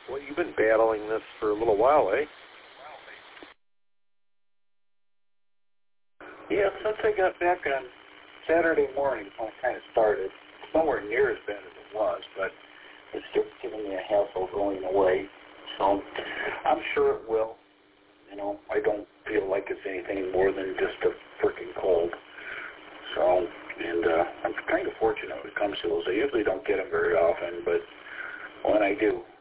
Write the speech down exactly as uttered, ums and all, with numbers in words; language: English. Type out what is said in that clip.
Well, you've been battling this for a little while, eh? Yeah, since I got back on Saturday morning, when I kind of started. It's nowhere near as bad as it was, but it's just giving me a hassle going away. So I'm sure it will. You know, I don't feel like it's anything more than just a freaking cold. So, and uh, I'm kind of fortunate when it comes to those. I usually don't get them very often, but when I do,